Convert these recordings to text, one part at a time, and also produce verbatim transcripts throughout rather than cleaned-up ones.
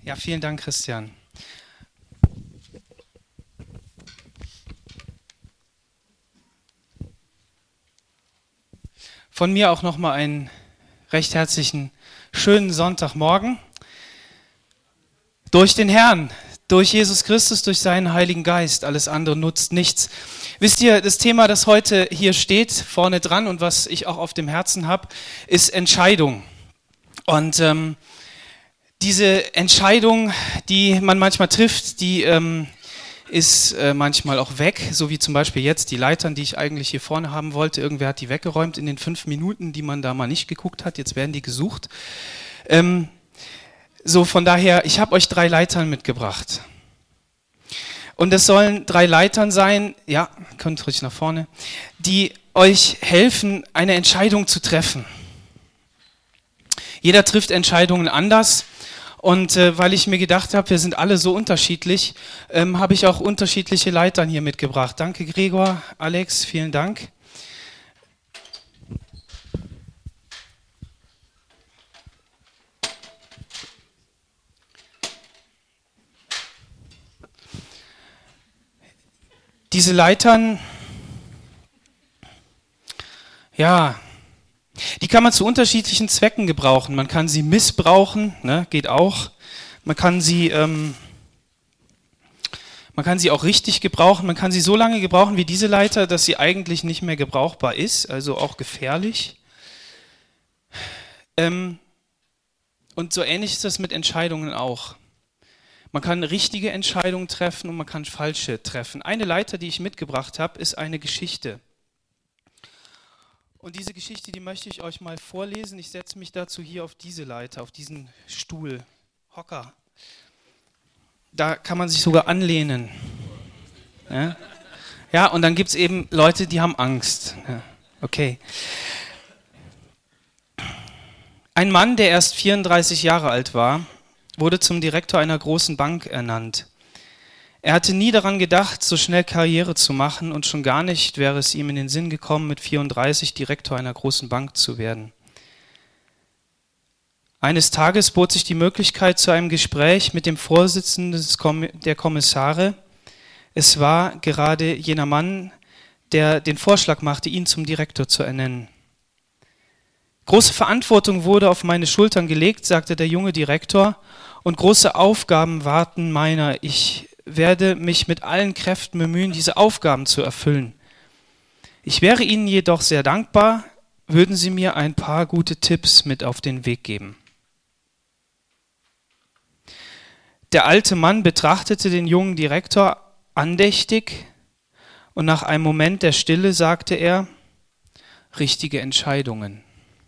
Ja, vielen Dank, Christian. Von mir auch nochmal einen recht herzlichen, schönen Sonntagmorgen. Durch den Herrn, durch Jesus Christus, durch seinen Heiligen Geist. Alles andere nutzt nichts. Wisst ihr, das Thema, das heute hier steht, vorne dran und was ich auch auf dem Herzen habe, ist Entscheidung. Und ähm, diese Entscheidung, die man manchmal trifft, die ähm, ist äh, manchmal auch weg, so wie zum Beispiel jetzt die Leitern, die ich eigentlich hier vorne haben wollte. Irgendwer hat die weggeräumt in den fünf Minuten, die man da mal nicht geguckt hat. Jetzt werden die gesucht. Ähm, so, von daher, ich habe euch drei Leitern mitgebracht. Und es sollen drei Leitern sein, ja, kommt ruhig nach vorne, die euch helfen, eine Entscheidung zu treffen. Jeder trifft Entscheidungen anders. Und äh, weil ich mir gedacht habe, wir sind alle so unterschiedlich, ähm, habe ich auch unterschiedliche Leitern hier mitgebracht. Danke Gregor, Alex, vielen Dank. Diese Leitern, ja, die kann man zu unterschiedlichen Zwecken gebrauchen. Man kann sie missbrauchen, ne, geht auch. Man kann sie, ähm, man kann sie auch richtig gebrauchen. Man kann sie so lange gebrauchen wie diese Leiter, dass sie eigentlich nicht mehr gebrauchbar ist, also auch gefährlich. Ähm, und so ähnlich ist das mit Entscheidungen auch. Man kann richtige Entscheidungen treffen und man kann falsche treffen. Eine Leiter, die ich mitgebracht habe, ist eine Geschichte. Und diese Geschichte, die möchte ich euch mal vorlesen. Ich setze mich dazu hier auf diese Leiter, auf diesen Stuhl, Hocker. Da kann man sich sogar anlehnen. Ja, ja, und dann gibt es eben Leute, die haben Angst. Ja, okay. Ein Mann, der erst vierunddreißig Jahre alt war, wurde zum Direktor einer großen Bank ernannt. Er hatte nie daran gedacht, so schnell Karriere zu machen und schon gar nicht wäre es ihm in den Sinn gekommen, mit vierunddreißig Direktor einer großen Bank zu werden. Eines Tages bot sich die Möglichkeit zu einem Gespräch mit dem Vorsitzenden der Kommissare. Es war gerade jener Mann, der den Vorschlag machte, ihn zum Direktor zu ernennen. Große Verantwortung wurde auf meine Schultern gelegt, sagte der junge Direktor, und große Aufgaben warten meiner. Ich werde mich mit allen Kräften bemühen, diese Aufgaben zu erfüllen. Ich wäre Ihnen jedoch sehr dankbar, würden Sie mir ein paar gute Tipps mit auf den Weg geben. Der alte Mann betrachtete den jungen Direktor andächtig und nach einem Moment der Stille sagte er, richtige Entscheidungen.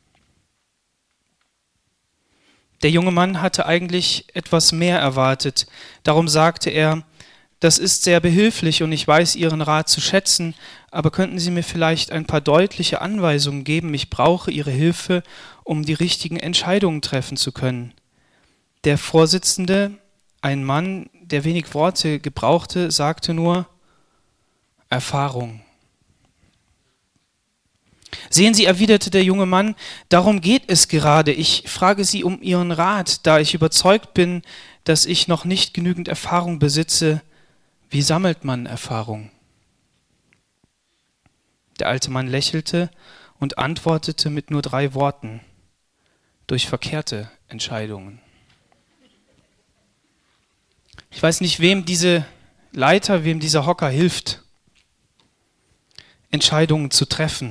Der junge Mann hatte eigentlich etwas mehr erwartet. Darum sagte er, das ist sehr behilflich und ich weiß Ihren Rat zu schätzen, aber könnten Sie mir vielleicht ein paar deutliche Anweisungen geben? Ich brauche Ihre Hilfe, um die richtigen Entscheidungen treffen zu können. Der Vorsitzende, ein Mann, der wenig Worte gebrauchte, sagte nur, Erfahrung. Sehen Sie, erwiderte der junge Mann, darum geht es gerade. Ich frage Sie um Ihren Rat, da ich überzeugt bin, dass ich noch nicht genügend Erfahrung besitze. Wie sammelt man Erfahrung? Der alte Mann lächelte und antwortete mit nur drei Worten. Durch verkehrte Entscheidungen. Ich weiß nicht, wem diese Leiter, wem dieser Hocker hilft, Entscheidungen zu treffen.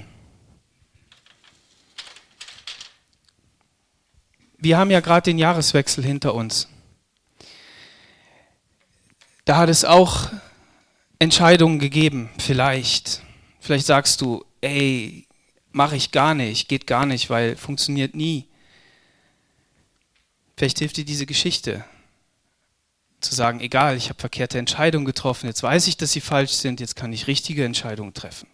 Wir haben ja gerade den Jahreswechsel hinter uns. Da hat es auch Entscheidungen gegeben, vielleicht. Vielleicht sagst du, ey, mache ich gar nicht, geht gar nicht, weil funktioniert nie. Vielleicht hilft dir diese Geschichte, zu sagen, egal, ich habe verkehrte Entscheidungen getroffen, jetzt weiß ich, dass sie falsch sind, jetzt kann ich richtige Entscheidungen treffen.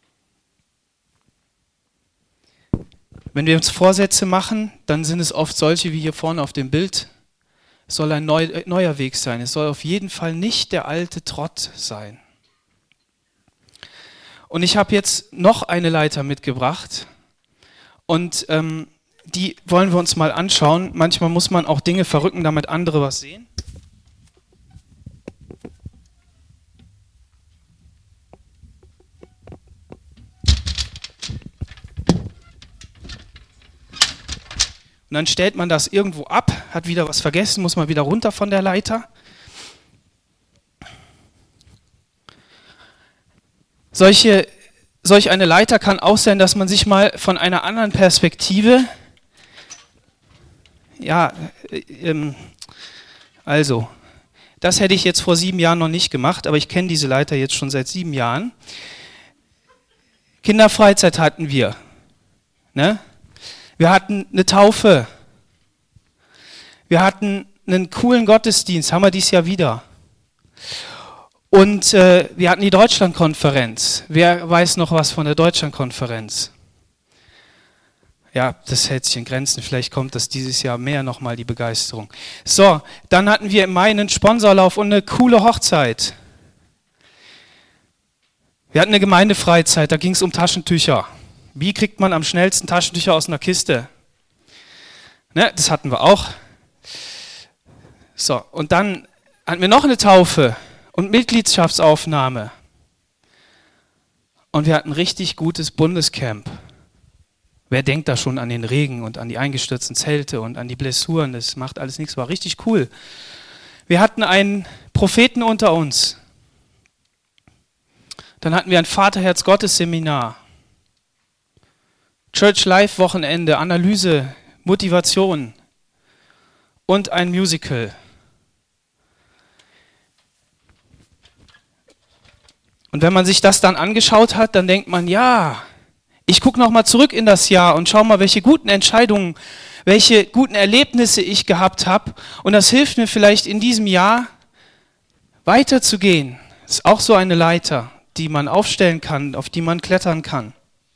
Wenn wir uns Vorsätze machen, dann sind es oft solche wie hier vorne auf dem Bild. Es soll ein neu, neuer Weg sein. Es soll auf jeden Fall nicht der alte Trott sein. Und ich habe jetzt noch eine Leiter mitgebracht. Und ähm, die wollen wir uns mal anschauen. Manchmal muss man auch Dinge verrücken, damit andere was sehen. Und dann stellt man das irgendwo ab, hat wieder was vergessen, muss man wieder runter von der Leiter. Solche, solch eine Leiter kann auch sein, dass man sich mal von einer anderen Perspektive, ja, ähm, also, das hätte ich jetzt vor sieben Jahren noch nicht gemacht, aber ich kenne diese Leiter jetzt schon seit sieben Jahren. Kinderfreizeit hatten wir, ne? Wir hatten eine Taufe. Wir hatten einen coolen Gottesdienst, haben wir dieses Jahr wieder. Und äh, wir hatten die Deutschlandkonferenz. Wer weiß noch was von der Deutschlandkonferenz? Ja, das hält sich in Grenzen. Vielleicht kommt das dieses Jahr mehr nochmal, die Begeisterung. So, dann hatten wir im Mai einen Sponsorlauf und eine coole Hochzeit. Wir hatten eine Gemeindefreizeit, da ging es um Taschentücher. Wie kriegt man am schnellsten Taschentücher aus einer Kiste? Ne, das hatten wir auch. So, und dann hatten wir noch eine Taufe und Mitgliedschaftsaufnahme. Und wir hatten ein richtig gutes Bundescamp. Wer denkt da schon an den Regen und an die eingestürzten Zelte und an die Blessuren? Das macht alles nichts, war richtig cool. Wir hatten einen Propheten unter uns. Dann hatten wir ein Vaterherz-Gottes-Seminar. Church Live Wochenende, Analyse, Motivation und ein Musical. Und wenn man sich das dann angeschaut hat, dann denkt man, ja, ich gucke nochmal zurück in das Jahr und schau mal, welche guten Entscheidungen, welche guten Erlebnisse ich gehabt habe. Und das hilft mir vielleicht in diesem Jahr weiterzugehen. Das ist auch so eine Leiter, die man aufstellen kann, auf die man klettern kann.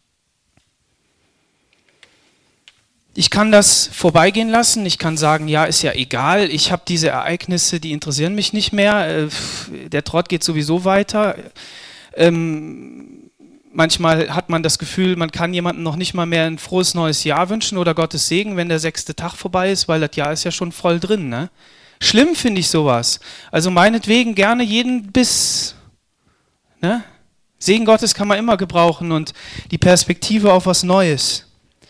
Ich kann das vorbeigehen lassen, ich kann sagen, ja, ist ja egal, ich habe diese Ereignisse, die interessieren mich nicht mehr, der Trott geht sowieso weiter. Ähm, manchmal hat man das Gefühl, man kann jemandem noch nicht mal mehr ein frohes neues Jahr wünschen oder Gottes Segen, wenn der sechste Tag vorbei ist, weil das Jahr ist ja schon voll drin. Ne? Schlimm finde ich sowas. Also meinetwegen gerne jeden Biss. Ne? Segen Gottes kann man immer gebrauchen und die Perspektive auf was Neues.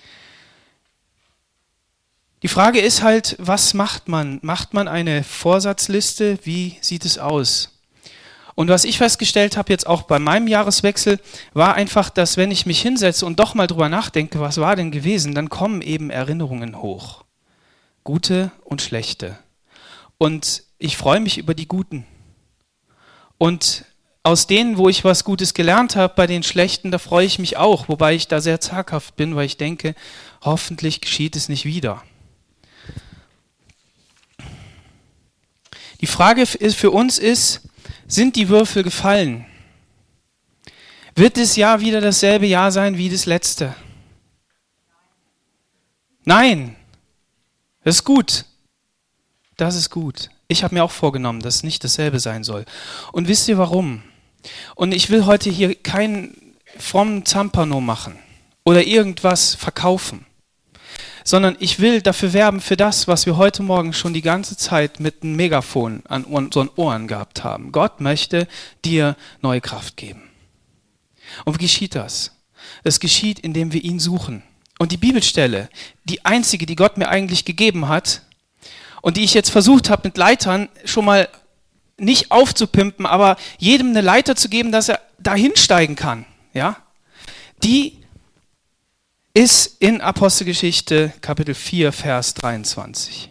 Die Frage ist halt, was macht man? Macht man eine Vorsatzliste? Wie sieht es aus? Und was ich festgestellt habe jetzt auch bei meinem Jahreswechsel, war einfach, dass wenn ich mich hinsetze und doch mal drüber nachdenke, was war denn gewesen, dann kommen eben Erinnerungen hoch. Gute und schlechte. Und ich freue mich über die guten. Und aus denen, wo ich was Gutes gelernt habe, bei den schlechten, da freue ich mich auch, wobei ich da sehr zaghaft bin, weil ich denke, hoffentlich geschieht es nicht wieder. Die Frage für uns ist, sind die Würfel gefallen? Wird das Jahr wieder dasselbe Jahr sein wie das letzte? Nein. Das ist gut. Das ist gut. Ich habe mir auch vorgenommen, dass es nicht dasselbe sein soll. Und wisst ihr warum? Und ich will heute hier keinen frommen Zampano machen oder irgendwas verkaufen, sondern ich will dafür werben für das, was wir heute Morgen schon die ganze Zeit mit einem Megafon an unseren Ohren gehabt haben. Gott möchte dir neue Kraft geben. Und wie geschieht das? Es geschieht, indem wir ihn suchen. Und die Bibelstelle, die einzige, die Gott mir eigentlich gegeben hat und die ich jetzt versucht habe mit Leitern schon mal nicht aufzupimpen, aber jedem eine Leiter zu geben, dass er da hinsteigen kann, ja, die ist in Apostelgeschichte Kapitel vier, Vers dreiundzwanzig.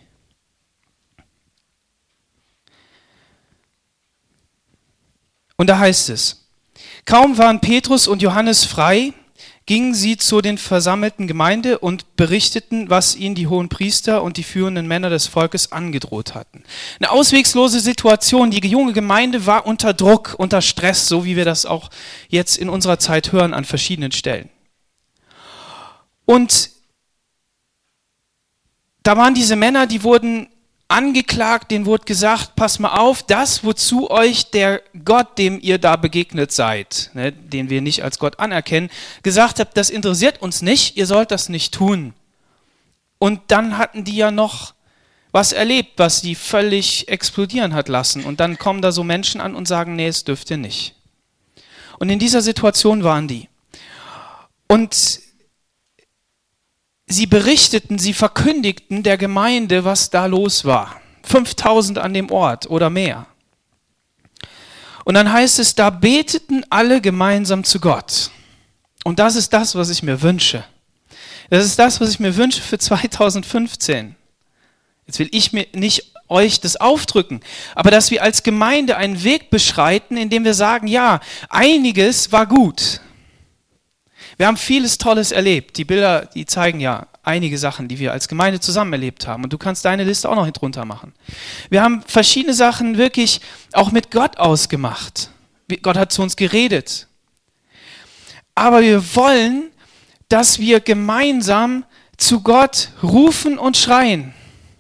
Und da heißt es, kaum waren Petrus und Johannes frei, gingen sie zu den versammelten Gemeinde und berichteten, was ihnen die hohen Priester und die führenden Männer des Volkes angedroht hatten. Eine auswegslose Situation, die junge Gemeinde war unter Druck, unter Stress, so wie wir das auch jetzt in unserer Zeit hören an verschiedenen Stellen. Und da waren diese Männer, die wurden angeklagt, denen wurde gesagt, pass mal auf, das, wozu euch der Gott, dem ihr da begegnet seid, ne, den wir nicht als Gott anerkennen, gesagt habt, das interessiert uns nicht, ihr sollt das nicht tun. Und dann hatten die ja noch was erlebt, was die völlig explodieren hat lassen. Und dann kommen da so Menschen an und sagen, nee, es dürft ihr nicht. Und in dieser Situation waren die. Und sie berichteten, sie verkündigten der Gemeinde, was da los war. fünftausend an dem Ort oder mehr. Und dann heißt es, da beteten alle gemeinsam zu Gott. Und das ist das, was ich mir wünsche. Das ist das, was ich mir wünsche für zweitausendfünfzehn. Jetzt will ich mir nicht euch das aufdrücken, aber dass wir als Gemeinde einen Weg beschreiten, in dem wir sagen, ja, einiges war gut. Wir haben vieles Tolles erlebt. Die Bilder, die zeigen ja einige Sachen, die wir als Gemeinde zusammen erlebt haben. Und du kannst deine Liste auch noch drunter machen. Wir haben verschiedene Sachen wirklich auch mit Gott ausgemacht. Gott hat zu uns geredet. Aber wir wollen, dass wir gemeinsam zu Gott rufen und schreien.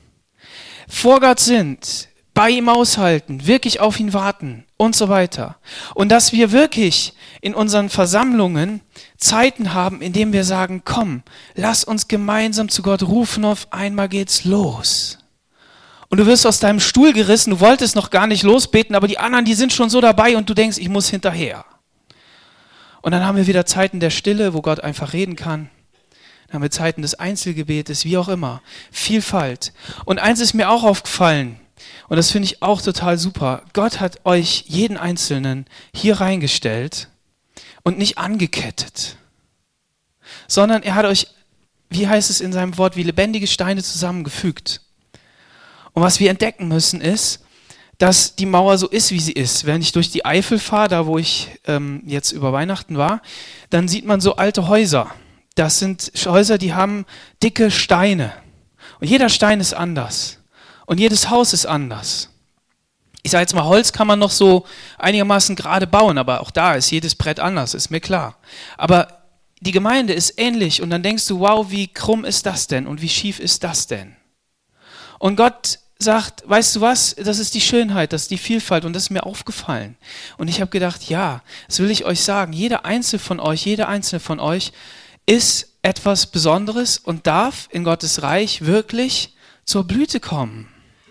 Vor Gott sind, bei ihm aushalten, wirklich auf ihn warten und so weiter. Und dass wir wirklich in unseren Versammlungen Zeiten haben, in denen wir sagen, komm, lass uns gemeinsam zu Gott rufen, auf einmal geht's los. Und du wirst aus deinem Stuhl gerissen, du wolltest noch gar nicht losbeten, aber die anderen, die sind schon so dabei und du denkst, ich muss hinterher. Und dann haben wir wieder Zeiten der Stille, wo Gott einfach reden kann. Dann haben wir Zeiten des Einzelgebetes, wie auch immer. Vielfalt. Und eins ist mir auch aufgefallen, und das finde ich auch total super. Gott hat euch, jeden Einzelnen, hier reingestellt und nicht angekettet, sondern er hat euch, wie heißt es in seinem Wort, wie lebendige Steine zusammengefügt. Und was wir entdecken müssen ist, dass die Mauer so ist, wie sie ist. Wenn ich durch die Eifel fahre, da wo ich ähm, jetzt über Weihnachten war, dann sieht man so alte Häuser. Das sind Häuser, die haben dicke Steine. Und jeder Stein ist anders. Und jedes Haus ist anders. Ich sage jetzt mal, Holz kann man noch so einigermaßen gerade bauen, aber auch da ist jedes Brett anders, ist mir klar. Aber die Gemeinde ist ähnlich und dann denkst du, wow, wie krumm ist das denn und wie schief ist das denn? Und Gott sagt, weißt du was, das ist die Schönheit, das ist die Vielfalt und das ist mir aufgefallen. Und ich habe gedacht, ja, das will ich euch sagen, jeder Einzelne von euch, jeder Einzelne von euch ist etwas Besonderes und darf in Gottes Reich wirklich zur Blüte kommen.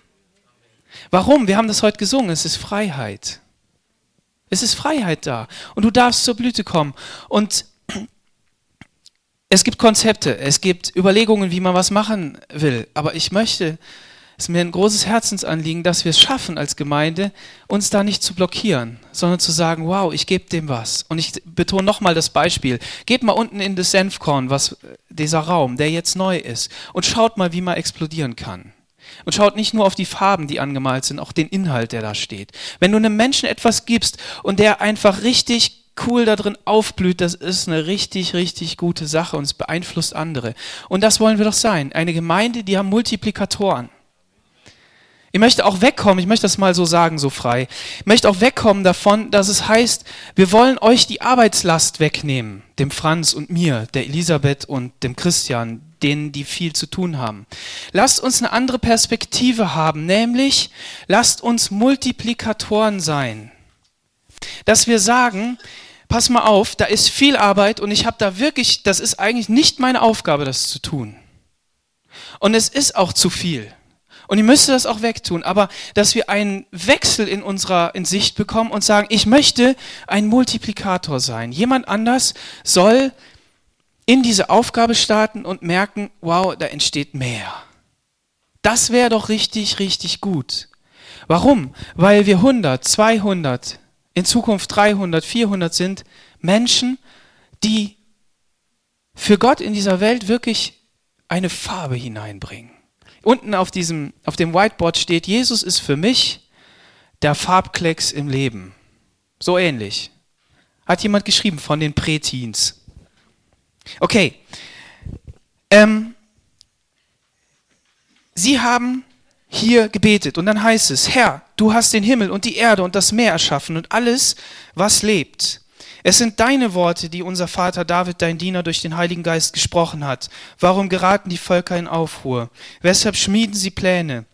Warum? Wir haben das heute gesungen, es ist Freiheit. Es ist Freiheit da und du darfst zur Blüte kommen. Und es gibt Konzepte, es gibt Überlegungen, wie man was machen will, aber ich möchte, es ist mir ein großes Herzensanliegen, dass wir es schaffen als Gemeinde, uns da nicht zu blockieren, sondern zu sagen, wow, ich gebe dem was. Und ich betone nochmal das Beispiel. Geht mal unten in das Senfkorn, was dieser Raum, der jetzt neu ist, und schaut mal, wie man explodieren kann. Und schaut nicht nur auf die Farben, die angemalt sind, auch den Inhalt, der da steht. Wenn du einem Menschen etwas gibst und der einfach richtig cool da drin aufblüht, das ist eine richtig, richtig gute Sache und es beeinflusst andere. Und das wollen wir doch sein. Eine Gemeinde, die haben Multiplikatoren. Ich möchte auch wegkommen, ich möchte das mal so sagen, so frei, ich möchte auch wegkommen davon, dass es heißt, wir wollen euch die Arbeitslast wegnehmen, dem Franz und mir, der Elisabeth und dem Christian, denen, die viel zu tun haben. Lasst uns eine andere Perspektive haben, nämlich lasst uns Multiplikatoren sein. Dass wir sagen, pass mal auf, da ist viel Arbeit und ich habe da wirklich, das ist eigentlich nicht meine Aufgabe, das zu tun. Und es ist auch zu viel. Und ich müsste das auch wegtun, aber dass wir einen Wechsel in unserer in Sicht bekommen und sagen, ich möchte ein Multiplikator sein. Jemand anders soll in diese Aufgabe starten und merken, wow, da entsteht mehr. Das wäre doch richtig, richtig gut. Warum? Weil wir hundert, zweihundert, in Zukunft dreihundert, vierhundert sind Menschen, die für Gott in dieser Welt wirklich eine Farbe hineinbringen. Unten auf diesem, auf dem Whiteboard steht, Jesus ist für mich der Farbklecks im Leben. So ähnlich. Hat jemand geschrieben von den Präteens. Okay. Ähm, Sie haben hier gebetet und dann heißt es, Herr, du hast den Himmel und die Erde und das Meer erschaffen und alles, was lebt. Es sind deine Worte, die unser Vater David, dein Diener, durch den Heiligen Geist gesprochen hat. Warum geraten die Völker in Aufruhr? Weshalb schmieden sie Pläne?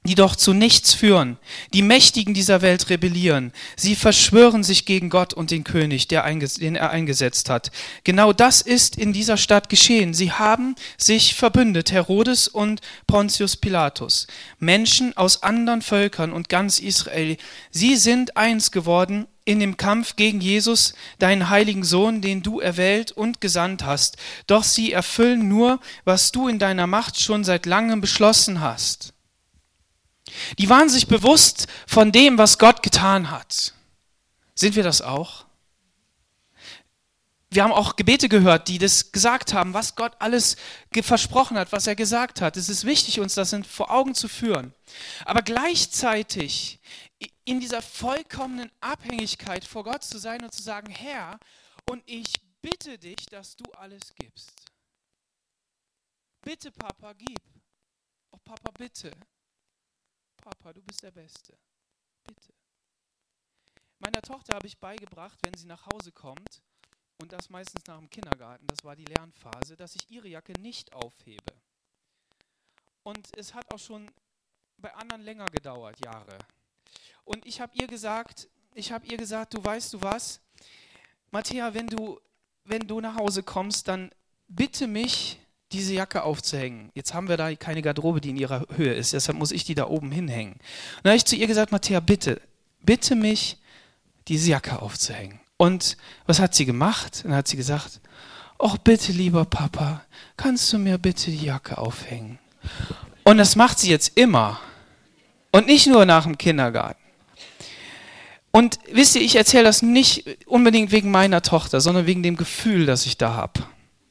die doch zu nichts führen. Die Mächtigen dieser Welt rebellieren. Sie verschwören sich gegen Gott und den König, der einges- den er eingesetzt hat. Genau das ist in dieser Stadt geschehen. Sie haben sich verbündet, Herodes und Pontius Pilatus. Menschen aus anderen Völkern und ganz Israel. Sie sind eins geworden in dem Kampf gegen Jesus, deinen heiligen Sohn, den du erwählt und gesandt hast. Doch sie erfüllen nur, was du in deiner Macht schon seit langem beschlossen hast. Die waren sich bewusst von dem, was Gott getan hat. Sind wir das auch? Wir haben auch Gebete gehört, die das gesagt haben, was Gott alles ge- versprochen hat, was er gesagt hat. Es ist wichtig, uns das in- vor Augen zu führen. Aber gleichzeitig in dieser vollkommenen Abhängigkeit vor Gott zu sein und zu sagen, Herr, und ich bitte dich, dass du alles gibst. Bitte, Papa, gib. Oh, Papa, bitte. Papa, du bist der Beste. Bitte. Meiner Tochter habe ich beigebracht, wenn sie nach Hause kommt, und das meistens nach dem Kindergarten, das war die Lernphase, dass ich ihre Jacke nicht aufhebe. Und es hat auch schon bei anderen länger gedauert, Jahre. Und ich habe ihr gesagt, ich habe ihr gesagt, du weißt du was, Matthäa, wenn du, wenn du nach Hause kommst, dann bitte mich, diese Jacke aufzuhängen. Jetzt haben wir da keine Garderobe, die in ihrer Höhe ist, deshalb muss ich die da oben hinhängen. Und dann habe ich zu ihr gesagt, Matthäa, bitte, bitte mich, diese Jacke aufzuhängen. Und was hat sie gemacht? Dann hat sie gesagt, ach bitte, lieber Papa, kannst du mir bitte die Jacke aufhängen? Und das macht sie jetzt immer. Und nicht nur nach dem Kindergarten. Und wisst ihr, ich erzähle das nicht unbedingt wegen meiner Tochter, sondern wegen dem Gefühl, das ich da habe.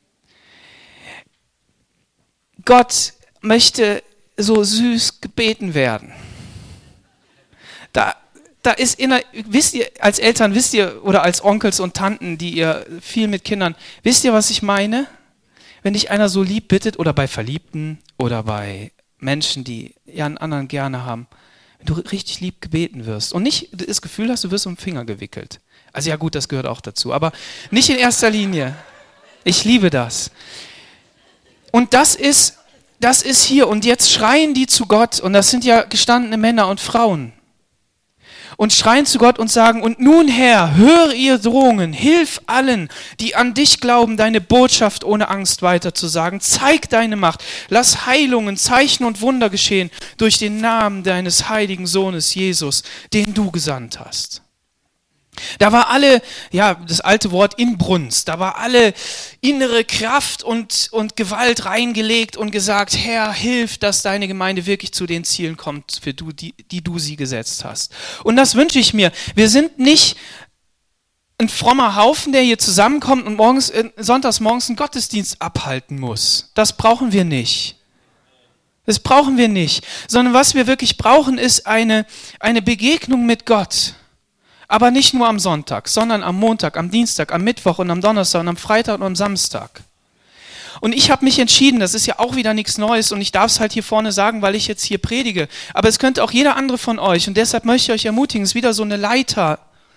Gott möchte so süß gebeten werden. Da, da ist inner, wisst ihr, als Eltern, wisst ihr, oder als Onkels und Tanten, die ihr viel mit Kindern, wisst ihr, was ich meine? Wenn dich einer so lieb bittet, oder bei Verliebten, oder bei Menschen, die ja einen anderen gerne haben, wenn du richtig lieb gebeten wirst und nicht das Gefühl hast, du wirst um den Finger gewickelt. Also ja gut, das gehört auch dazu, aber nicht in erster Linie. Ich liebe das. Und das ist, das ist hier. Und jetzt schreien die zu Gott. Und das sind ja gestandene Männer und Frauen. Und schreien zu Gott und sagen, und nun Herr, höre ihr Drohungen, hilf allen, die an dich glauben, deine Botschaft ohne Angst weiterzusagen. Zeig deine Macht, lass Heilungen, Zeichen und Wunder geschehen durch den Namen deines heiligen Sohnes Jesus, den du gesandt hast. Da war alle, ja, das alte Wort Inbrunst, da war alle innere Kraft und, und Gewalt reingelegt und gesagt, Herr, hilf, dass deine Gemeinde wirklich zu den Zielen kommt, für du, die, die du sie gesetzt hast. Und das wünsche ich mir. Wir sind nicht ein frommer Haufen, der hier zusammenkommt und morgens, sonntags morgens einen Gottesdienst abhalten muss. Das brauchen wir nicht. Das brauchen wir nicht. Sondern was wir wirklich brauchen, ist eine, eine Begegnung mit Gott. Aber nicht nur am Sonntag, sondern am Montag, am Dienstag, am Mittwoch und am Donnerstag und am Freitag und am Samstag. Und ich habe mich entschieden, das ist ja auch wieder nichts Neues und ich darf es halt hier vorne sagen, weil ich jetzt hier predige. Aber es könnte auch jeder andere von euch und deshalb möchte ich euch ermutigen, es ist wieder so eine Leiter,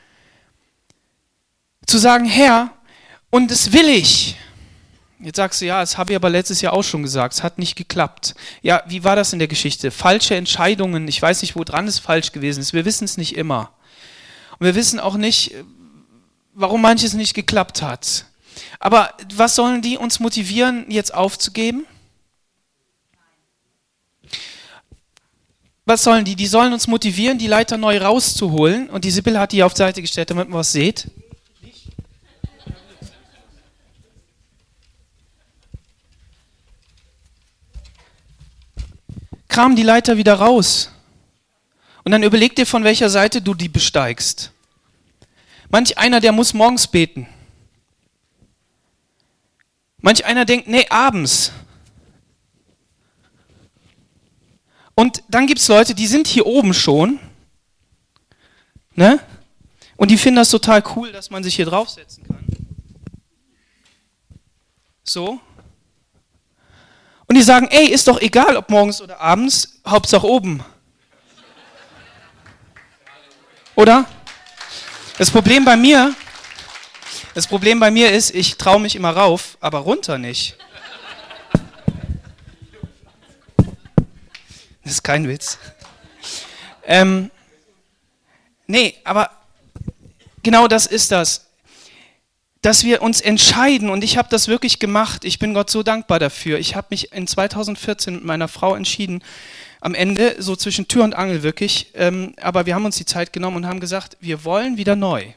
zu sagen, Herr, und das will ich. Jetzt sagst du, ja, das habe ich aber letztes Jahr auch schon gesagt, es hat nicht geklappt. Ja, wie war das in der Geschichte? Falsche Entscheidungen, ich weiß nicht, wo dran es falsch gewesen ist, wir wissen es nicht immer. Und wir wissen auch nicht, warum manches nicht geklappt hat. Aber was sollen die uns motivieren, jetzt aufzugeben? Was sollen die? Die sollen uns motivieren, die Leiter neu rauszuholen. Und die Sibylle hat die auf die Seite gestellt, damit man was seht. Kram die Leiter wieder raus. Und dann überleg dir, von welcher Seite du die besteigst. Manch einer, der muss morgens beten. Manch einer denkt, nee, abends. Und dann gibt es Leute, die sind hier oben schon. Ne? Und die finden das total cool, dass man sich hier draufsetzen kann. So. Und die sagen, ey, ist doch egal, ob morgens oder abends, Hauptsache oben. Oder? Das Problem bei mir, das Problem bei mir ist, ich traue mich immer rauf, aber runter nicht. Das ist kein Witz. Ähm, nee, aber genau das ist das. Dass wir uns entscheiden, und ich habe das wirklich gemacht, ich bin Gott so dankbar dafür. Ich habe mich in zweitausendvierzehn mit meiner Frau entschieden, am Ende, so zwischen Tür und Angel wirklich, ähm, aber wir haben uns die Zeit genommen und haben gesagt, wir wollen wieder neu.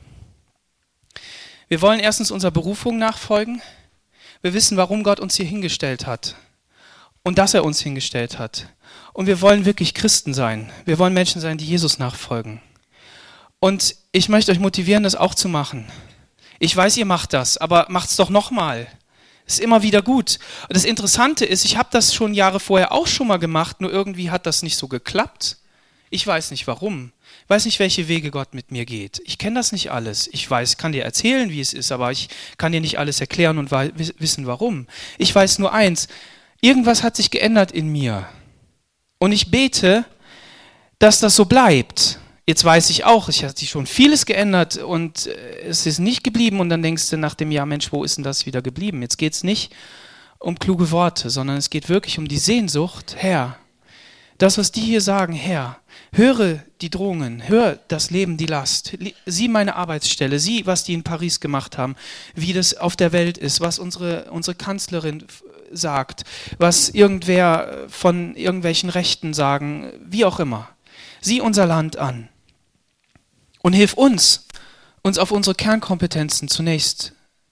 Wir wollen erstens unserer Berufung nachfolgen, wir wissen, warum Gott uns hier hingestellt hat und dass er uns hingestellt hat. Und wir wollen wirklich Christen sein, wir wollen Menschen sein, die Jesus nachfolgen. Und ich möchte euch motivieren, das auch zu machen. Ich weiß, ihr macht das, aber macht's doch nochmal. Ist immer wieder gut. Und das Interessante ist, ich habe das schon Jahre vorher auch schon mal gemacht, nur irgendwie hat das nicht so geklappt. Ich weiß nicht warum. Ich weiß nicht, welche Wege Gott mit mir geht. Ich kenne das nicht alles. Ich weiß, kann dir erzählen, wie es ist, aber ich kann dir nicht alles erklären und wissen, warum. Ich weiß nur eins, irgendwas hat sich geändert in mir. Und ich bete, dass das so bleibt. Jetzt weiß ich auch, es hat sich schon vieles geändert und es ist nicht geblieben und dann denkst du nach dem Jahr, Mensch, wo ist denn das wieder geblieben? Jetzt geht es nicht um kluge Worte, sondern es geht wirklich um die Sehnsucht, Herr, das, was die hier sagen, Herr, höre die Drohungen, hör das Leben, die Last, sieh meine Arbeitsstelle, sieh, was die in Paris gemacht haben, wie das auf der Welt ist, was unsere, unsere Kanzlerin sagt, was irgendwer von irgendwelchen Rechten sagen, wie auch immer. Sieh unser Land an. Und hilf uns, uns auf unsere Kernkompetenzen zunächst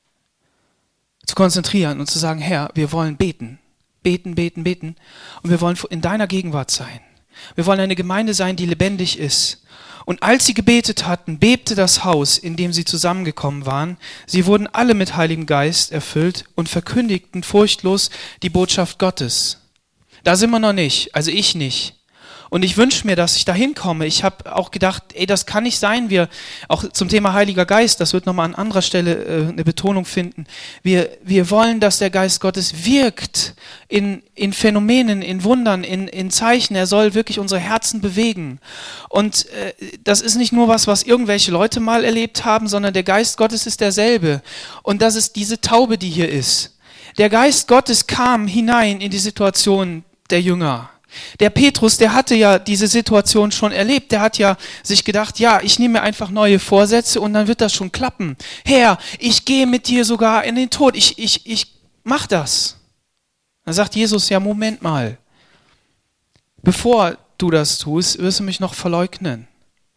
zu konzentrieren und zu sagen, Herr, wir wollen beten, beten, beten, beten und wir wollen in deiner Gegenwart sein. Wir wollen eine Gemeinde sein, die lebendig ist. Und als sie gebetet hatten, bebte das Haus, in dem sie zusammengekommen waren. Sie wurden alle mit Heiligem Geist erfüllt und verkündigten furchtlos die Botschaft Gottes. Da sind wir noch nicht, also ich nicht. Und ich wünsche mir, dass ich da hinkomme. Ich habe auch gedacht, ey, das kann nicht sein. Wir, auch zum Thema Heiliger Geist, das wird nochmal an anderer Stelle äh, eine Betonung finden. Wir, wir wollen, dass der Geist Gottes wirkt in, in Phänomenen, in Wundern, in, in Zeichen. Er soll wirklich unsere Herzen bewegen. Und äh, das ist nicht nur was, was irgendwelche Leute mal erlebt haben, sondern der Geist Gottes ist derselbe. Und das ist diese Taube, die hier ist. Der Geist Gottes kam hinein in die Situation der Jünger. Der Petrus, der hatte ja diese Situation schon erlebt. Der hat ja sich gedacht, ja, ich nehme mir einfach neue Vorsätze und dann wird das schon klappen. Herr, ich gehe mit dir sogar in den Tod. Ich, ich, ich mach das. Dann sagt Jesus, ja, Moment mal. Bevor du das tust, wirst du mich noch verleugnen.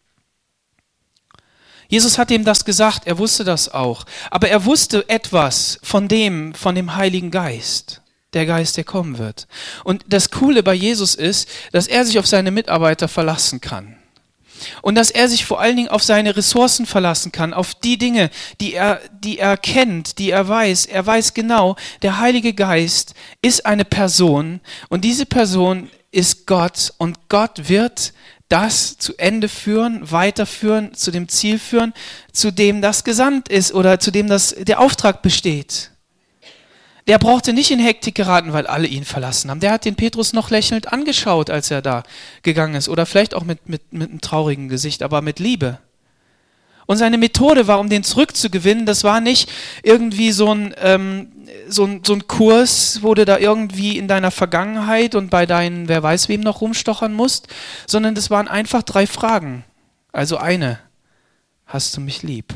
Jesus hat ihm das gesagt, er wusste das auch. Aber er wusste etwas von dem, von dem Heiligen Geist. Der Geist, der kommen wird. Und das Coole bei Jesus ist, dass er sich auf seine Mitarbeiter verlassen kann. Und dass er sich vor allen Dingen auf seine Ressourcen verlassen kann, auf die Dinge, die er, die er kennt, die er weiß. Er weiß genau, der Heilige Geist ist eine Person und diese Person ist Gott und Gott wird das zu Ende führen, weiterführen, zu dem Ziel führen, zu dem das gesandt ist oder zu dem das, der Auftrag besteht. Der brauchte nicht in Hektik geraten, weil alle ihn verlassen haben. Der hat den Petrus noch lächelnd angeschaut, als er da gegangen ist. Oder vielleicht auch mit, mit, mit einem traurigen Gesicht, aber mit Liebe. Und seine Methode war, um den zurückzugewinnen, das war nicht irgendwie so ein, ähm, so ein, so ein Kurs, wo du da irgendwie in deiner Vergangenheit und bei deinen, wer weiß wem noch rumstochern musst, sondern das waren einfach drei Fragen. Also eine, hast du mich lieb?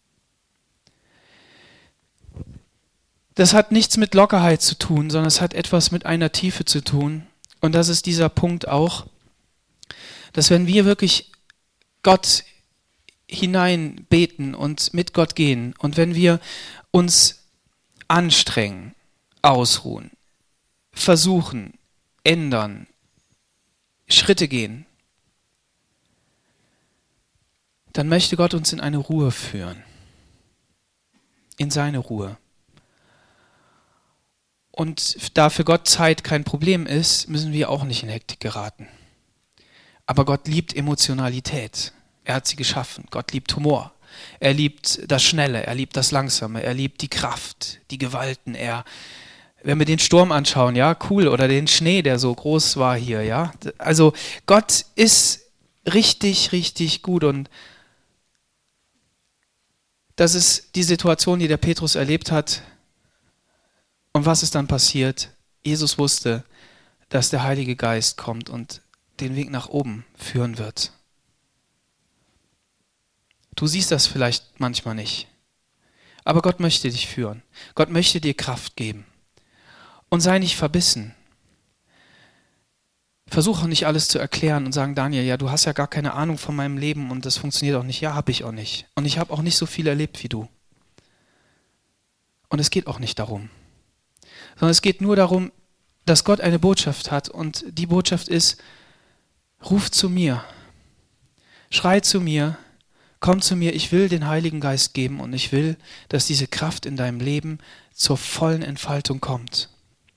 Das hat nichts mit Lockerheit zu tun, sondern es hat etwas mit einer Tiefe zu tun. Und das ist dieser Punkt auch, dass wenn wir wirklich Gott hinein beten und mit Gott gehen und wenn wir uns anstrengen, ausruhen, versuchen, ändern, Schritte gehen, dann möchte Gott uns in eine Ruhe führen, in seine Ruhe. Und da für Gott Zeit kein Problem ist, müssen wir auch nicht in Hektik geraten. Aber Gott liebt Emotionalität. Er hat sie geschaffen. Gott liebt Humor. Er liebt das Schnelle, er liebt das Langsame, er liebt die Kraft, die Gewalten. Er, wenn wir den Sturm anschauen, ja, cool, oder den Schnee, der so groß war hier, ja. Also Gott ist richtig, richtig gut und das ist die Situation, die der Petrus erlebt hat. Und was ist dann passiert? Jesus wusste, dass der Heilige Geist kommt und den Weg nach oben führen wird. Du siehst das vielleicht manchmal nicht, aber Gott möchte dich führen. Gott möchte dir Kraft geben. Und sei nicht verbissen. Versuch auch nicht alles zu erklären und sagen, Daniel, ja, du hast ja gar keine Ahnung von meinem Leben und das funktioniert auch nicht. Ja, habe ich auch nicht. Und ich habe auch nicht so viel erlebt wie du. Und es geht auch nicht darum. Sondern es geht nur darum, dass Gott eine Botschaft hat und die Botschaft ist, ruf zu mir, schrei zu mir, komm zu mir, ich will den Heiligen Geist geben und ich will, dass diese Kraft in deinem Leben zur vollen Entfaltung kommt.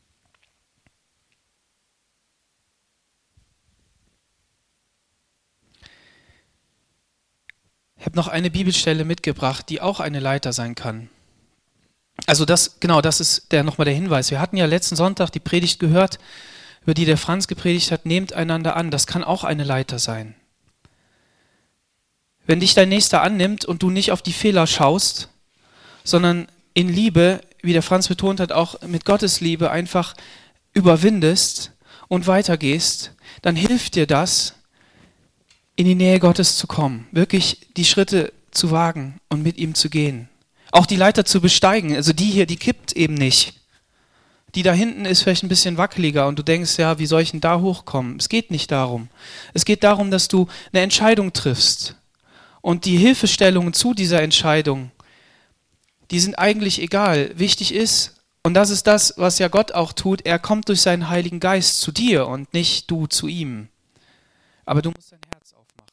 Ich habe noch eine Bibelstelle mitgebracht, die auch eine Leiter sein kann. Also das, genau, das ist der, nochmal der Hinweis. Wir hatten ja letzten Sonntag die Predigt gehört, über die der Franz gepredigt hat, nehmt einander an. Das kann auch eine Leiter sein. Wenn dich dein Nächster annimmt und du nicht auf die Fehler schaust, sondern in Liebe, wie der Franz betont hat, auch mit Gottes Liebe einfach überwindest und weitergehst, dann hilft dir das, in die Nähe Gottes zu kommen, wirklich die Schritte zu wagen und mit ihm zu gehen. Auch die Leiter zu besteigen, also die hier, die kippt eben nicht. Die da hinten ist vielleicht ein bisschen wackeliger und du denkst, ja, wie soll ich denn da hochkommen? Es geht nicht darum. Es geht darum, dass du eine Entscheidung triffst. Und die Hilfestellungen zu dieser Entscheidung, die sind eigentlich egal. Wichtig ist, und das ist das, was ja Gott auch tut, er kommt durch seinen Heiligen Geist zu dir und nicht du zu ihm. Aber du musst dein Herz aufmachen.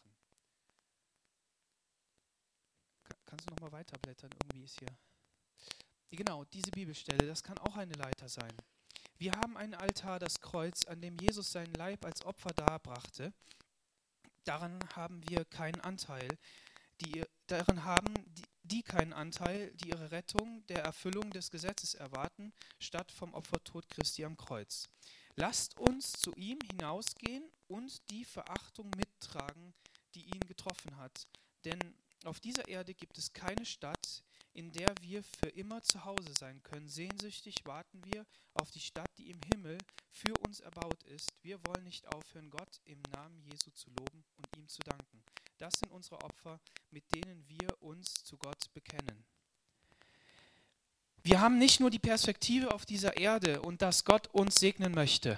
Kannst du noch mal weiterblättern? Irgendwie ist hier... Genau, diese Bibelstelle, das kann auch eine Leiter sein. Wir haben einen Altar, das Kreuz, an dem Jesus seinen Leib als Opfer darbrachte. Daran haben wir keinen Anteil. Die, daran haben die, die keinen Anteil, die ihre Rettung der Erfüllung des Gesetzes erwarten, statt vom Opfertod Christi am Kreuz. Lasst uns zu ihm hinausgehen und die Verachtung mittragen, die ihn getroffen hat. Denn auf dieser Erde gibt es keine Stadt, in der wir für immer zu Hause sein können. Sehnsüchtig warten wir auf die Stadt, die im Himmel für uns erbaut ist. Wir wollen nicht aufhören, Gott im Namen Jesu zu loben und ihm zu danken. Das sind unsere Opfer, mit denen wir uns zu Gott bekennen. Wir haben nicht nur die Perspektive auf dieser Erde und dass Gott uns segnen möchte,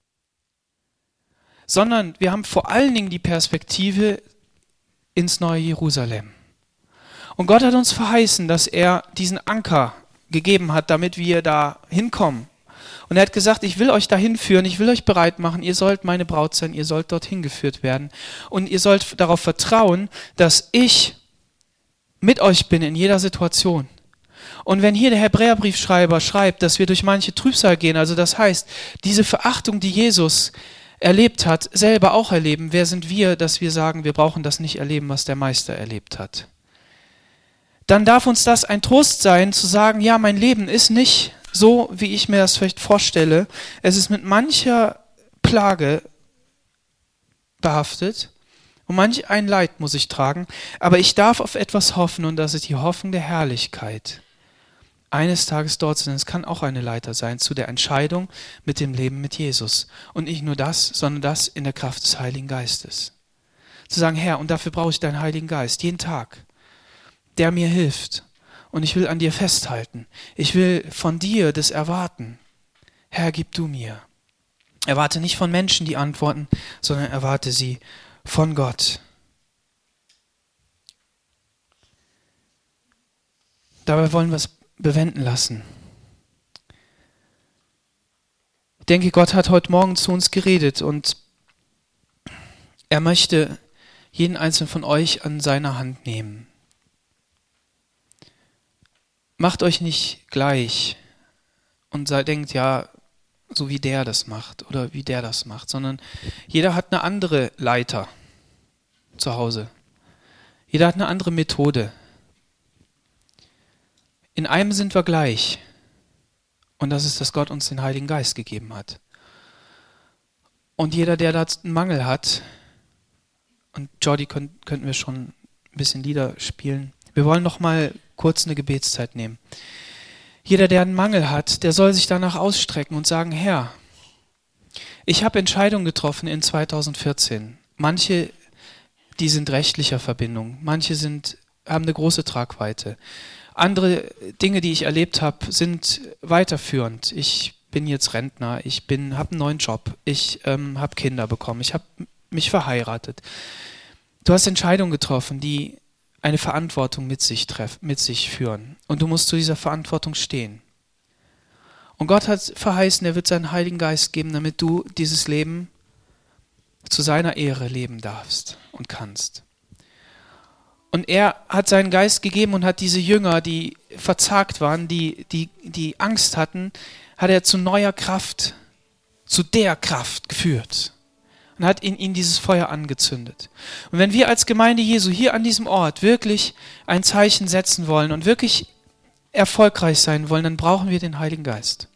sondern wir haben vor allen Dingen die Perspektive ins neue Jerusalem. Und Gott hat uns verheißen, dass er diesen Anker gegeben hat, damit wir da hinkommen. Und er hat gesagt, ich will euch dahin führen, ich will euch bereit machen, ihr sollt meine Braut sein, ihr sollt dorthin geführt werden. Und ihr sollt darauf vertrauen, dass ich mit euch bin in jeder Situation. Und wenn hier der Hebräerbriefschreiber schreibt, dass wir durch manche Trübsal gehen, also das heißt, diese Verachtung, die Jesus erlebt hat, selber auch erleben, wer sind wir, dass wir sagen, wir brauchen das nicht erleben, was der Meister erlebt hat. Dann darf uns das ein Trost sein, zu sagen, ja, mein Leben ist nicht so, wie ich mir das vielleicht vorstelle. Es ist mit mancher Plage behaftet und manch ein Leid muss ich tragen, aber ich darf auf etwas hoffen und das ist die Hoffnung der Herrlichkeit. Eines Tages dort sind, es kann auch eine Leiter sein zu der Entscheidung mit dem Leben mit Jesus. Und nicht nur das, sondern das in der Kraft des Heiligen Geistes. Zu sagen, Herr, und dafür brauche ich deinen Heiligen Geist, jeden Tag, der mir hilft. Und ich will an dir festhalten. Ich will von dir das erwarten. Herr, gib du mir. Erwarte nicht von Menschen die Antworten, sondern erwarte sie von Gott. Dabei wollen wir es bewenden lassen. Ich denke, Gott hat heute Morgen zu uns geredet und er möchte jeden einzelnen von euch an seiner Hand nehmen. Macht euch nicht gleich und denkt, ja, so wie der das macht oder wie der das macht, sondern jeder hat eine andere Leiter zu Hause. Jeder hat eine andere Methode. In einem sind wir gleich und das ist, dass Gott uns den Heiligen Geist gegeben hat. Und jeder, der da einen Mangel hat, und Jordi könnt, könnten wir schon ein bisschen Lieder spielen. Wir wollen noch mal kurz eine Gebetszeit nehmen. Jeder, der einen Mangel hat, der soll sich danach ausstrecken und sagen, Herr, Ich habe Entscheidungen getroffen in zweitausendvierzehn. Manche, die sind rechtlicher Verbindung, manche sind, haben eine große Tragweite. Andere Dinge, die ich erlebt habe, sind weiterführend. Ich bin jetzt Rentner, ich bin, habe einen neuen Job, ich ähm, habe Kinder bekommen, ich habe mich verheiratet. Du hast Entscheidungen getroffen, die eine Verantwortung mit sich, treff, mit sich führen. Und du musst zu dieser Verantwortung stehen. Und Gott hat verheißen, er wird seinen Heiligen Geist geben, damit du dieses Leben zu seiner Ehre leben darfst und kannst. Und er hat seinen Geist gegeben und hat diese Jünger, die verzagt waren, die, die, die Angst hatten, hat er zu neuer Kraft, zu der Kraft geführt. Und hat in ihnen dieses Feuer angezündet. Und wenn wir als Gemeinde Jesu hier an diesem Ort wirklich ein Zeichen setzen wollen und wirklich erfolgreich sein wollen, dann brauchen wir den Heiligen Geist.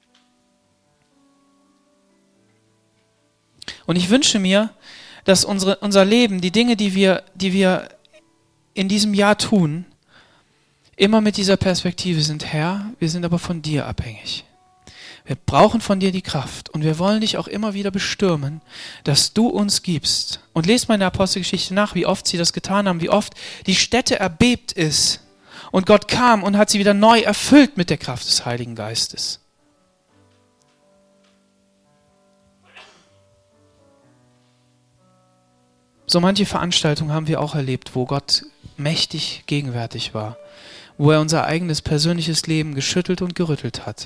Und ich wünsche mir, dass unsere, unser Leben, die Dinge, die wir, die wir in diesem Jahr tun, immer mit dieser Perspektive sind, Herr, wir sind aber von dir abhängig. Wir brauchen von dir die Kraft und wir wollen dich auch immer wieder bestürmen, dass du uns gibst. Und lest mal in der Apostelgeschichte nach, wie oft sie das getan haben, wie oft die Stätte erbebt ist und Gott kam und hat sie wieder neu erfüllt mit der Kraft des Heiligen Geistes. So manche Veranstaltungen haben wir auch erlebt, wo Gott mächtig gegenwärtig war, wo er unser eigenes persönliches Leben geschüttelt und gerüttelt hat.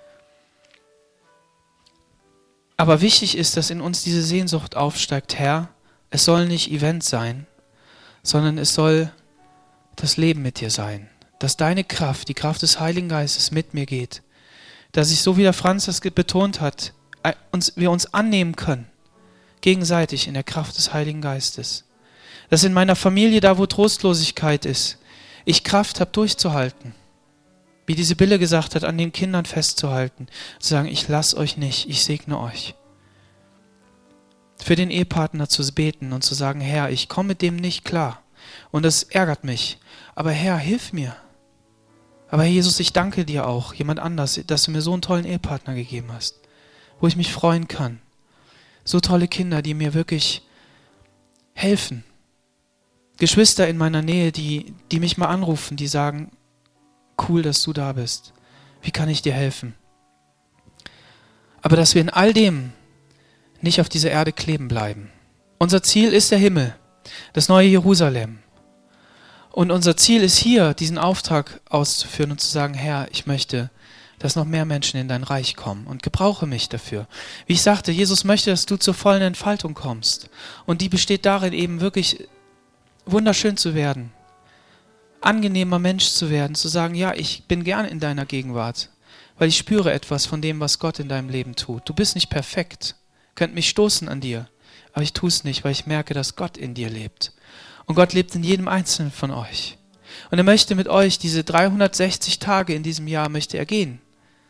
Aber wichtig ist, dass in uns diese Sehnsucht aufsteigt, Herr, es soll nicht Event sein, sondern es soll das Leben mit dir sein. Dass deine Kraft, die Kraft des Heiligen Geistes mit mir geht. Dass ich, so wie der Franz das betont hat, uns, wir uns annehmen können, gegenseitig in der Kraft des Heiligen Geistes. Dass in meiner Familie, da wo Trostlosigkeit ist, ich Kraft habe durchzuhalten. Wie die Sibylle gesagt hat, an den Kindern festzuhalten. Zu sagen, ich lasse euch nicht, ich segne euch. Für den Ehepartner zu beten und zu sagen, Herr, ich komme mit dem nicht klar. Und das ärgert mich. Aber Herr, hilf mir. Aber Herr Jesus, ich danke dir auch, jemand anders, dass du mir so einen tollen Ehepartner gegeben hast. Wo ich mich freuen kann. So tolle Kinder, die mir wirklich helfen. Geschwister in meiner Nähe, die, die mich mal anrufen, die sagen, cool, dass du da bist. Wie kann ich dir helfen? Aber dass wir in all dem nicht auf dieser Erde kleben bleiben. Unser Ziel ist der Himmel, das neue Jerusalem. Und unser Ziel ist hier, diesen Auftrag auszuführen und zu sagen, Herr, ich möchte, dass noch mehr Menschen in dein Reich kommen und gebrauche mich dafür. Wie ich sagte, Jesus möchte, dass du zur vollen Entfaltung kommst. Und die besteht darin, eben wirklich wunderschön zu werden. Angenehmer Mensch zu werden, zu sagen, ja, ich bin gern in deiner Gegenwart, weil ich spüre etwas von dem, was Gott in deinem Leben tut. Du bist nicht perfekt, könnt mich stoßen an dir, aber ich tue es nicht, weil ich merke, dass Gott in dir lebt. Und Gott lebt in jedem Einzelnen von euch. Und er möchte mit euch diese dreihundertsechzig Tage in diesem Jahr, möchte er gehen.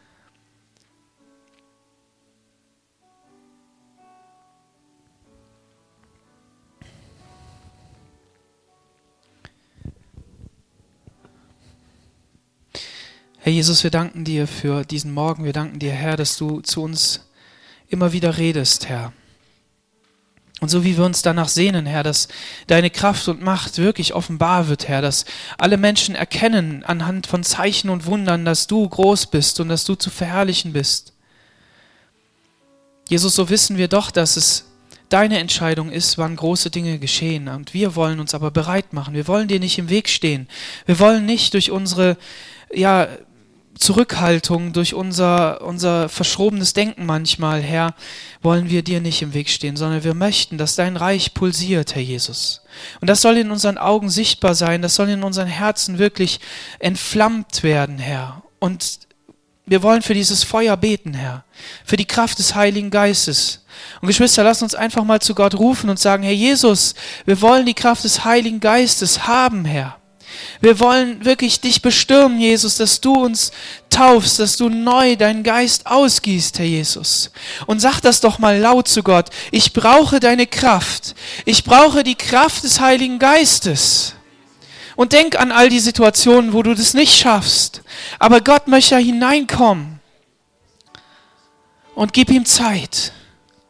Herr Jesus, wir danken dir für diesen Morgen. Wir danken dir, Herr, dass du zu uns immer wieder redest, Herr. Und so wie wir uns danach sehnen, Herr, dass deine Kraft und Macht wirklich offenbar wird, Herr, dass alle Menschen erkennen anhand von Zeichen und Wundern, dass du groß bist und dass du zu verherrlichen bist. Jesus, so wissen wir doch, dass es deine Entscheidung ist, wann große Dinge geschehen. Und wir wollen uns aber bereit machen. Wir wollen dir nicht im Weg stehen. Wir wollen nicht durch unsere, ja, Zurückhaltung, durch unser, unser verschrobenes Denken manchmal, Herr, wollen wir dir nicht im Weg stehen, sondern wir möchten, dass dein Reich pulsiert, Herr Jesus. Und das soll in unseren Augen sichtbar sein, das soll in unseren Herzen wirklich entflammt werden, Herr. Und wir wollen für dieses Feuer beten, Herr, für die Kraft des Heiligen Geistes. Und Geschwister, lasst uns einfach mal zu Gott rufen und sagen, Herr Jesus, wir wollen die Kraft des Heiligen Geistes haben, Herr. Wir wollen wirklich dich bestürmen, Jesus, dass du uns taufst, dass du neu deinen Geist ausgießt, Herr Jesus. Und sag das doch mal laut zu Gott. Ich brauche deine Kraft. Ich brauche die Kraft des Heiligen Geistes. Und denk an all die Situationen, wo du das nicht schaffst. Aber Gott möchte hineinkommen. Und gib ihm Zeit.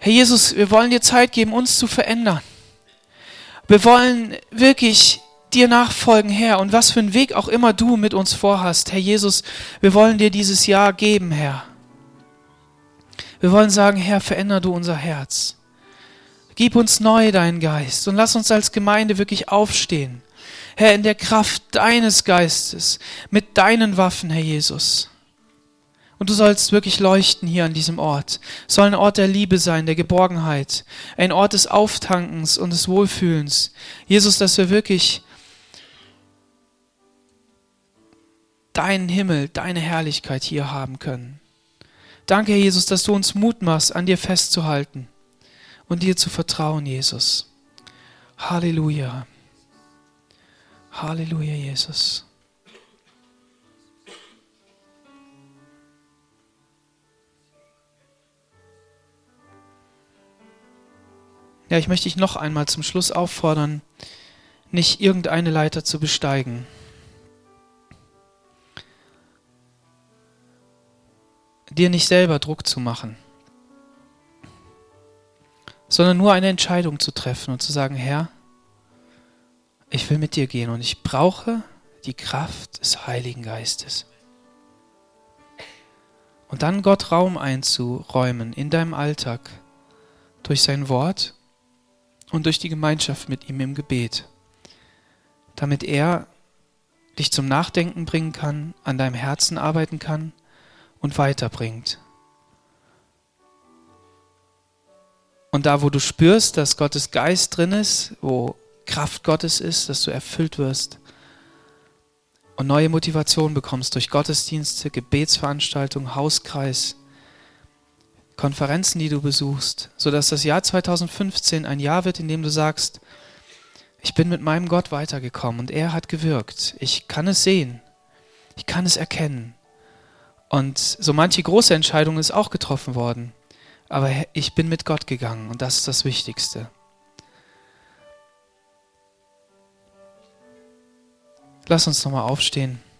Herr Jesus, wir wollen dir Zeit geben, uns zu verändern. Wir wollen wirklich dir nachfolgen, Herr, und was für einen Weg auch immer du mit uns vorhast. Herr Jesus, wir wollen dir dieses Jahr geben, Herr. Wir wollen sagen, Herr, veränder du unser Herz. Gib uns neu deinen Geist und lass uns als Gemeinde wirklich aufstehen. Herr, in der Kraft deines Geistes, mit deinen Waffen, Herr Jesus. Und du sollst wirklich leuchten hier an diesem Ort. Es soll ein Ort der Liebe sein, der Geborgenheit, ein Ort des Auftankens und des Wohlfühlens. Jesus, dass wir wirklich deinen Himmel, deine Herrlichkeit hier haben können. Danke, Herr Jesus, dass du uns Mut machst, an dir festzuhalten und dir zu vertrauen, Jesus. Halleluja. Halleluja, Jesus. Ja, ich möchte dich noch einmal zum Schluss auffordern, nicht irgendeine Leiter zu besteigen. Dir nicht selber Druck zu machen, sondern nur eine Entscheidung zu treffen und zu sagen, Herr, ich will mit dir gehen und ich brauche die Kraft des Heiligen Geistes. Und dann Gott Raum einzuräumen in deinem Alltag durch sein Wort und durch die Gemeinschaft mit ihm im Gebet, damit er dich zum Nachdenken bringen kann, an deinem Herzen arbeiten kann und weiterbringt. Und da, wo du spürst, dass Gottes Geist drin ist, wo Kraft Gottes ist, dass du erfüllt wirst und neue Motivation bekommst durch Gottesdienste, Gebetsveranstaltungen, Hauskreis, Konferenzen, die du besuchst, sodass das Jahr zweitausendfünfzehn ein Jahr wird, in dem du sagst, ich bin mit meinem Gott weitergekommen und er hat gewirkt. Ich kann es sehen, ich kann es erkennen. Und so manche große Entscheidung ist auch getroffen worden. Aber ich bin mit Gott gegangen und das ist das Wichtigste. Lass uns nochmal aufstehen.